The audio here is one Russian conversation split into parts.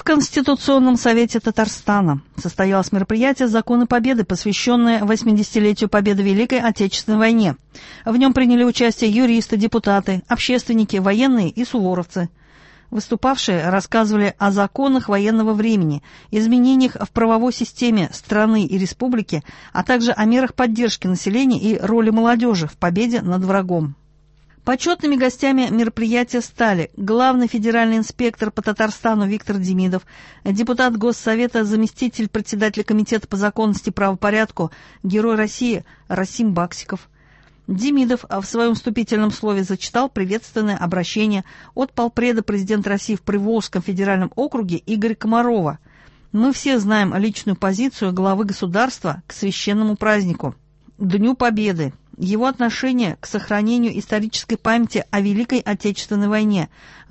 В Конституционном совете Татарстана состоялось мероприятие «Законы Победы», посвященное 80-летию победы в Великой Отечественной войне. В нем приняли участие юристы, депутаты, общественники, военные и суворовцы. Выступавшие рассказывали о законах военного времени, изменениях в правовой системе страны и республики, а также о мерах поддержки населения и роли молодежи в победе над врагом. Почетными гостями мероприятия стали главный федеральный инспектор по Татарстану Виктор Демидов, депутат Госсовета, заместитель председателя Комитета по законности и правопорядку, Герой России Расим Баксиков. Демидов в своем вступительном слове зачитал приветственное обращение от полпреда президента России в Приволжском федеральном округе Игоря Комарова. Мы все знаем личную позицию главы государства к священному празднику – Дню Победы. Его отношение к сохранению исторической памяти о Великой Отечественной войне.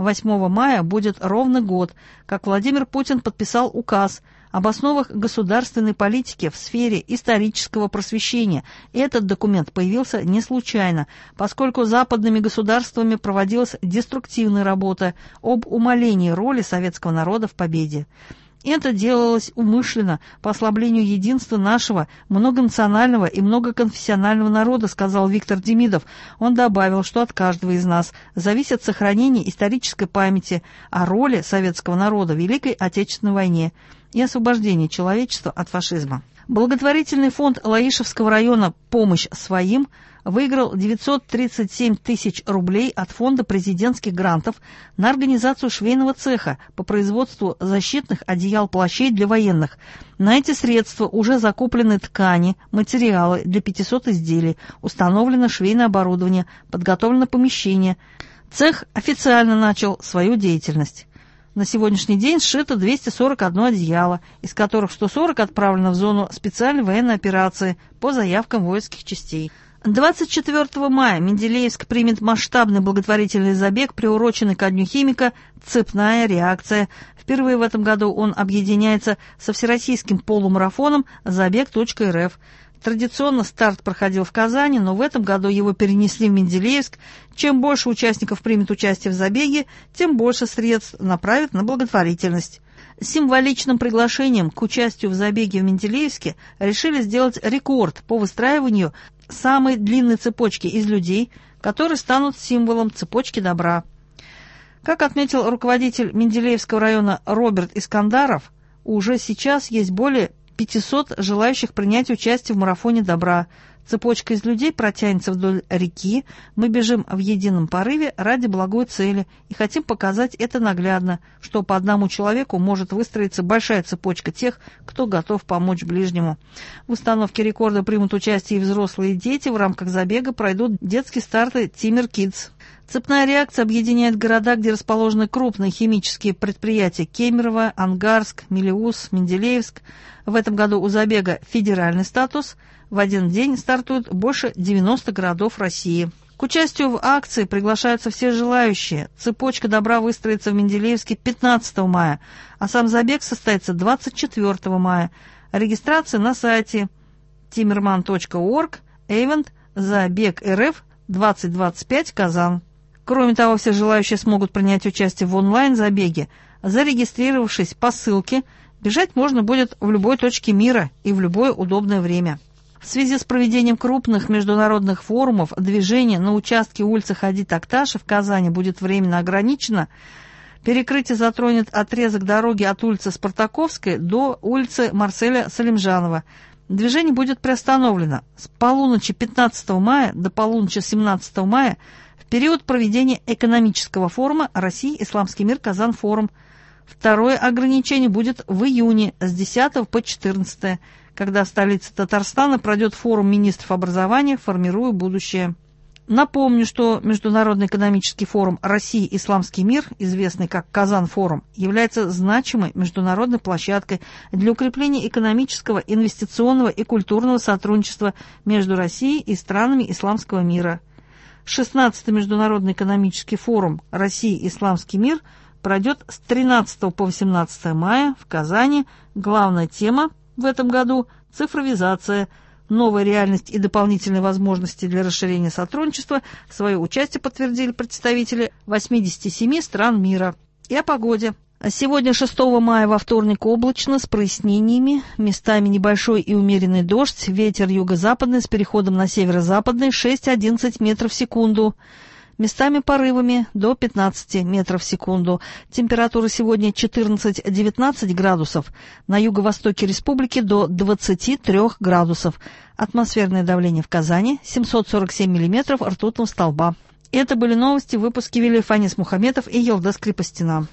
8 мая будет ровно год, как Владимир Путин подписал указ об основах государственной политики в сфере исторического просвещения. Этот документ появился не случайно, поскольку западными государствами проводилась деструктивная работа об умалении роли советского народа в победе. Это делалось умышленно по ослаблению единства нашего многонационального и многоконфессионального народа, сказал Виктор Демидов. Он добавил, что от каждого из нас зависит сохранение исторической памяти о роли советского народа в Великой Отечественной войне и освобождение человечества от фашизма. Благотворительный фонд Лаишевского района «Помощь своим» выиграл 937 тысяч рублей от фонда президентских грантов на организацию швейного цеха по производству защитных одеял-плащей для военных. На эти средства уже закуплены ткани, материалы для 500 изделий, установлено швейное оборудование, подготовлено помещение. Цех официально начал свою деятельность. На сегодняшний день сшито 241 одеяло, из которых 140 отправлено в зону специальной военной операции по заявкам воинских частей. 24 мая Менделеевск примет масштабный благотворительный забег, приуроченный ко Дню химика «Цепная реакция». Впервые в этом году он объединяется со всероссийским полумарафоном «Забег.рф». Традиционно старт проходил в Казани, но в этом году его перенесли в Менделеевск. Чем больше участников примет участие в забеге, тем больше средств направят на благотворительность. Символичным приглашением к участию в забеге в Менделеевске решили сделать рекорд по выстраиванию самой длинной цепочки из людей, которые станут символом цепочки добра. Как отметил руководитель Менделеевского района Роберт Искандаров, уже сейчас есть более 500 желающих принять участие в марафоне добра. Цепочка из людей протянется вдоль реки. Мы бежим в едином порыве ради благой цели и хотим показать это наглядно, что по одному человеку может выстроиться большая цепочка тех, кто готов помочь ближнему. В установке рекорда примут участие и взрослые, и дети. В рамках забега пройдут детские старты Тимер Kids. Цепная реакция объединяет города, где расположены крупные химические предприятия: Кемерово, Ангарск, Мелеуз, Менделеевск. В этом году у забега федеральный статус. В один день стартуют больше 90 городов России. К участию в акции приглашаются все желающие. Цепочка добра выстроится в Менделеевске 15 мая, а сам забег состоится 24 мая. Регистрация на сайте timerman.org, event «Забег РФ 2025 Казан». Кроме того, все желающие смогут принять участие в онлайн-забеге. Зарегистрировавшись по ссылке, бежать можно будет в любой точке мира и в любое удобное время. В связи с проведением крупных международных форумов движение на участке улицы Хади-Такташа в Казани будет временно ограничено. Перекрытие затронет отрезок дороги от улицы Спартаковской до улицы Марселя Салимжанова. Движение будет приостановлено с полуночи 15 мая до полуночи 17 мая в период проведения экономического форума «Россия, Исламский мир, Казан-форум». Второе ограничение будет в июне с 10 по 14, когда в столице Татарстана пройдет форум министров образования «Формируя будущее». Напомню, что Международный экономический форум «Россия. Исламский мир», известный как Казан-форум, является значимой международной площадкой для укрепления экономического, инвестиционного и культурного сотрудничества между Россией и странами исламского мира. 16-й Международный экономический форум «Россия. Исламский мир» пройдет с 13 по 18 мая в Казани. Главная тема в этом году – цифровизация, новая реальность и дополнительные возможности для расширения сотрудничества. Свое участие подтвердили представители 87 стран мира. И о погоде. Сегодня, 6 мая, во вторник, облачно, с прояснениями, местами небольшой и умеренный дождь, ветер юго-западный с переходом на северо-западный 6-11 метров в секунду, местами порывами до 15 метров в секунду. Температура сегодня 14-19 градусов, на юго-востоке республики до 23 градусов. Атмосферное давление в Казани 747 миллиметров ртутного столба. Это были новости в выпуске вели Фанис Мухаметов и Елдас Крепостина.